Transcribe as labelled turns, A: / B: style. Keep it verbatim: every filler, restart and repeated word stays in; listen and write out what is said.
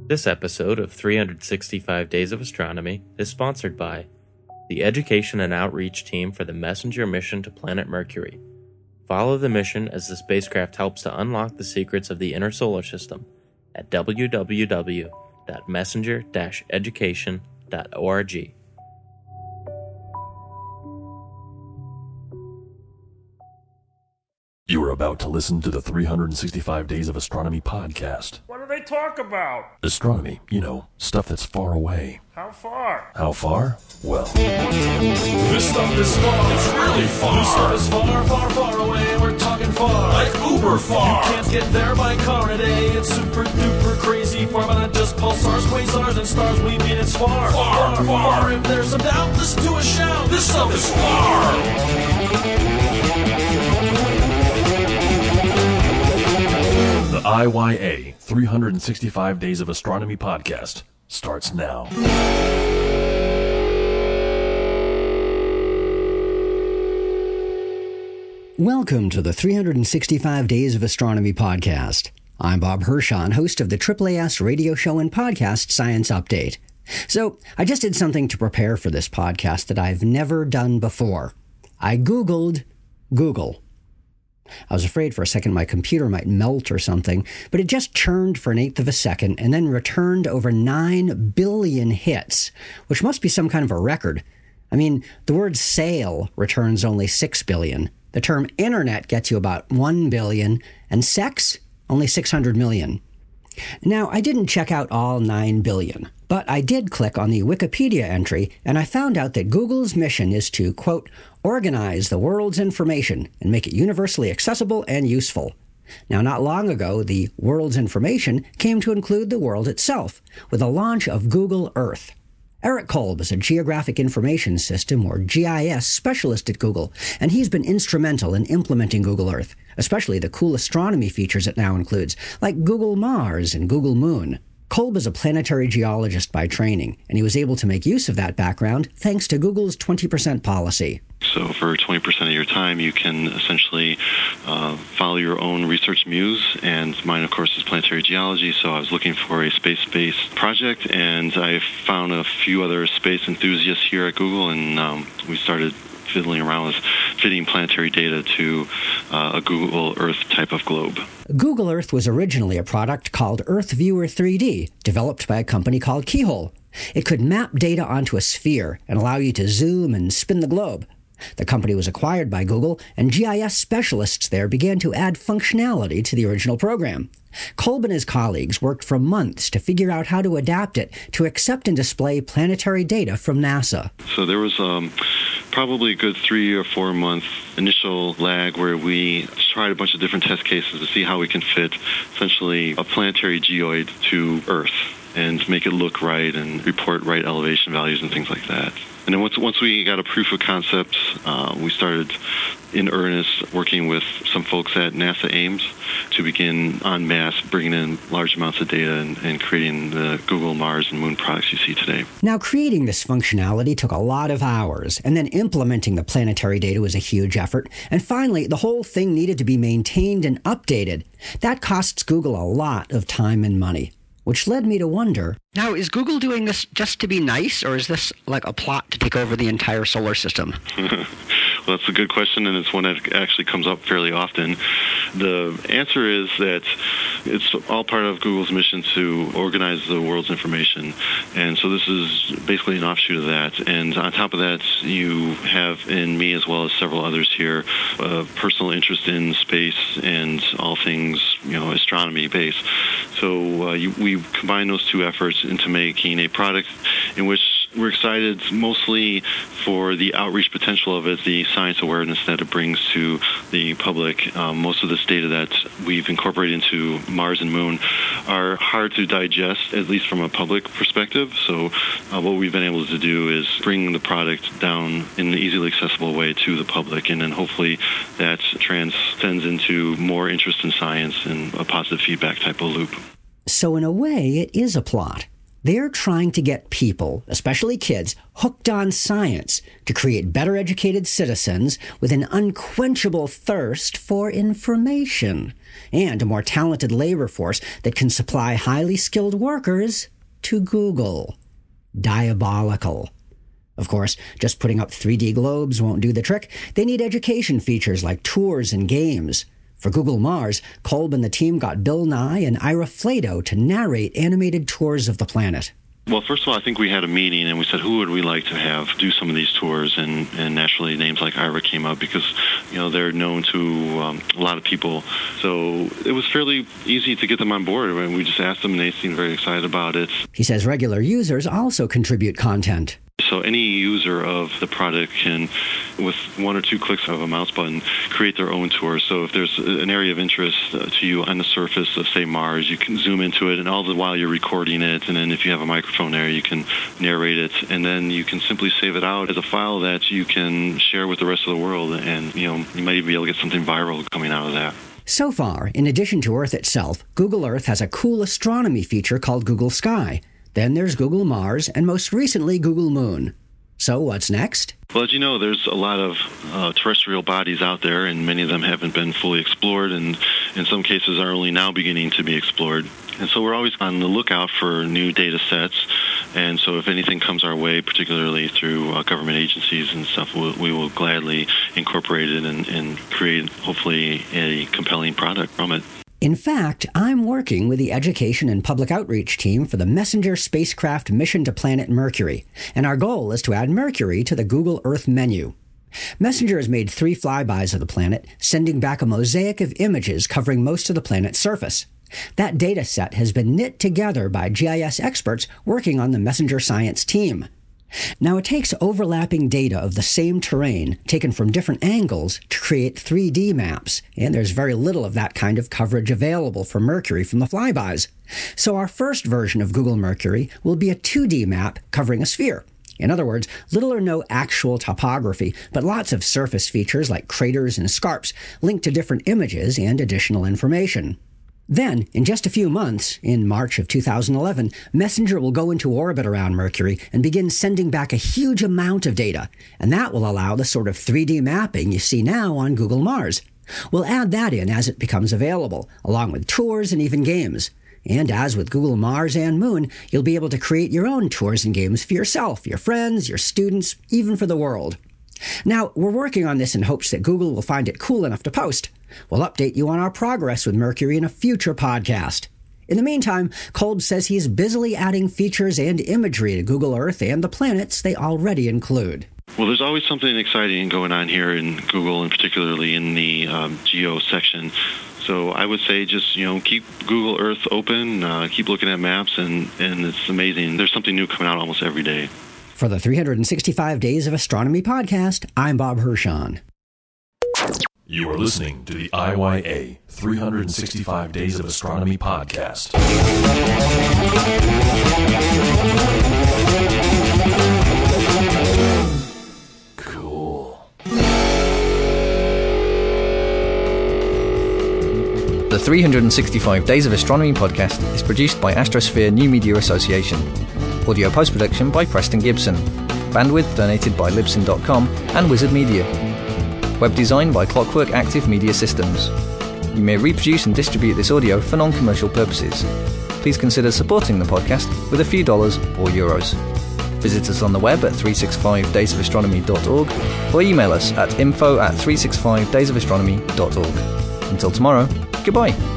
A: This episode of three hundred sixty-five Days of Astronomy is sponsored by the Education and Outreach Team for the Messenger mission to planet Mercury. Follow the mission as the spacecraft helps to unlock the secrets of the inner solar system at w w w dot messenger dash education dot org.
B: You are about to listen to the three hundred sixty-five Days of Astronomy podcast.
C: What do they talk about?
B: Astronomy, you know, stuff that's far away.
C: How far?
B: How far? Well,
D: this stuff is far. It's really far. This stuff is far, far, far away. We're talking far.
C: Like uber far.
D: You can't get there by car today. It's super duper crazy far, but not just pulsars, quasars, and stars. We mean it's far.
C: Far, far, far.
D: If there's some doubt, listen to a shout.
C: This stuff is far.
B: the I Y A three hundred sixty-five Days of Astronomy podcast starts now.
E: Welcome to the three hundred sixty-five Days of Astronomy podcast. I'm Bob Hershon, host of the A A A S radio show and podcast Science Update. So, I just did something to prepare for this podcast that I've never done before. I Googled Google. I was afraid for a second my computer might melt or something, but it just churned for an eighth of a second and then returned over nine billion hits, which must be some kind of a record. I mean, the word sail returns only six billion. The term internet gets you about one billion, and sex, only six hundred million. Now, I didn't check out all nine billion, but I did click on the Wikipedia entry, and I found out that Google's mission is to, quote, organize the world's information and make it universally accessible and useful. Now, not long ago, the world's information came to include the world itself, with the launch of Google Earth. Eric Kolb is a Geographic Information System, or G I S, specialist at Google, and he's been instrumental in implementing Google Earth, especially the cool astronomy features it now includes, like Google Mars and Google Moon. Kolb is a planetary geologist by training, and he was able to make use of that background thanks to Google's twenty percent policy.
F: So for twenty percent of your time, you can essentially uh, follow your own research muse, and mine, of course, is planetary geology, so I was looking for a space-based project, and I found a few other space enthusiasts here at Google, and um, we started fiddling around with fitting planetary data to uh, a Google Earth type of globe.
E: Google Earth was originally a product called Earth Viewer three D, developed by a company called Keyhole. It could map data onto a sphere and allow you to zoom and spin the globe. The company was acquired by Google, and G I S specialists there began to add functionality to the original program. Kolb and his colleagues worked for months to figure out how to adapt it to accept and display planetary data from NASA.
F: So there was um, probably a good three or four month initial lag where we tried a bunch of different test cases to see how we can fit essentially a planetary geoid to Earth and make it look right and report right elevation values and things like that. And then once once we got a proof of concept, uh, we started in earnest working with some folks at NASA Ames to begin en masse bringing in large amounts of data and, and creating the Google, Mars, and Moon products you see today.
E: Now, creating this functionality took a lot of hours, and then implementing the planetary data was a huge effort. And finally, the whole thing needed to be maintained and updated. That costs Google a lot of time and money, which led me to wonder, now, is Google doing this just to be nice, or is this like a plot to take over the entire solar system?
F: Well, that's a good question, and it's one that actually comes up fairly often. The answer is that it's all part of Google's mission to organize the world's information, and so this is basically an offshoot of that. And on top of that, you have in me, as well as several others here, a personal interest in space and all things, you know, astronomy-based. So uh, you, we combine those two efforts into making a product in which we're excited mostly for the outreach potential of it, the science awareness that it brings to the public. Um, most of this data that we've incorporated into Mars and Moon are hard to digest, at least from a public perspective. So uh, what we've been able to do is bring the product down in an easily accessible way to the public, and then hopefully that transcends into more interest in science and a positive feedback type of loop.
E: So in a way, it is a plot. They're trying to get people, especially kids, hooked on science to create better educated citizens with an unquenchable thirst for information and a more talented labor force that can supply highly skilled workers to Google. Diabolical. Of course, just putting up three D globes won't do the trick. They need education features like tours and games. For Google Mars, Kolb and the team got Bill Nye and Ira Flatow to narrate animated tours of the planet.
F: Well, first of all, I think we had a meeting and we said, who would we like to have do some of these tours? And, and naturally, names like Ira came up because, you know, they're known to um, a lot of people. So it was fairly easy to get them on board. I mean, we just asked them and they seemed very excited about it.
E: He says regular users also contribute content.
F: So any user of the product can, with one or two clicks of a mouse button, create their own tour. So if there's an area of interest to you on the surface of, say, Mars, you can zoom into it, and all the while you're recording it. And then if you have a microphone there, you can narrate it. And then you can simply save it out as a file that you can share with the rest of the world. And, you know, you might even be able to get something viral coming out of that.
E: So far, in addition to Earth itself, Google Earth has a cool astronomy feature called Google Sky. Then there's Google Mars, and most recently, Google Moon. So what's next?
F: Well, as you know, there's a lot of uh, terrestrial bodies out there, and many of them haven't been fully explored, and in some cases are only now beginning to be explored. And so we're always on the lookout for new data sets. And so if anything comes our way, particularly through uh, government agencies and stuff, we'll, we will gladly incorporate it and, and create, hopefully, a compelling product from it.
E: In fact, I'm working with the Education and Public Outreach team for the Messenger spacecraft mission to planet Mercury, and our goal is to add Mercury to the Google Earth menu. Messenger has made three flybys of the planet, sending back a mosaic of images covering most of the planet's surface. That data set has been knit together by G I S experts working on the Messenger science team. Now, it takes overlapping data of the same terrain taken from different angles to create three D maps, and there's very little of that kind of coverage available for Mercury from the flybys. So our first version of Google Mercury will be a two D map covering a sphere. In other words, little or no actual topography, but lots of surface features like craters and scarps linked to different images and additional information. Then, in just a few months, in March of two thousand eleven, Messenger will go into orbit around Mercury and begin sending back a huge amount of data, and that will allow the sort of three D mapping you see now on Google Mars. We'll add that in as it becomes available, along with tours and even games. And as with Google Mars and Moon, you'll be able to create your own tours and games for yourself, your friends, your students, even for the world. Now, we're working on this in hopes that Google will find it cool enough to post. We'll update you on our progress with Mercury in a future podcast. In the meantime, Kolb says he's busily adding features and imagery to Google Earth and the planets they already include.
F: Well, there's always something exciting going on here in Google, and particularly in the um, Geo section. So I would say just, you know, keep Google Earth open, uh, keep looking at maps, and, and it's amazing. There's something new coming out almost every day.
E: For the three hundred sixty-five Days of Astronomy podcast, I'm Bob Hirschon.
B: You are listening to the I Y A three hundred sixty-five Days of Astronomy podcast. Cool.
G: The three hundred sixty-five Days of Astronomy podcast is produced by Astrosphere New Media Association. Audio post-production by Preston Gibson. Bandwidth donated by Libsyn dot com and Wizard Media. Web design by Clockwork Active Media Systems. You may reproduce and distribute this audio for non-commercial purposes. Please consider supporting the podcast with a few dollars or euros. Visit us on the web at three sixty-five days of astronomy dot org or email us at info at three sixty-five days of astronomy dot org. Until tomorrow, goodbye.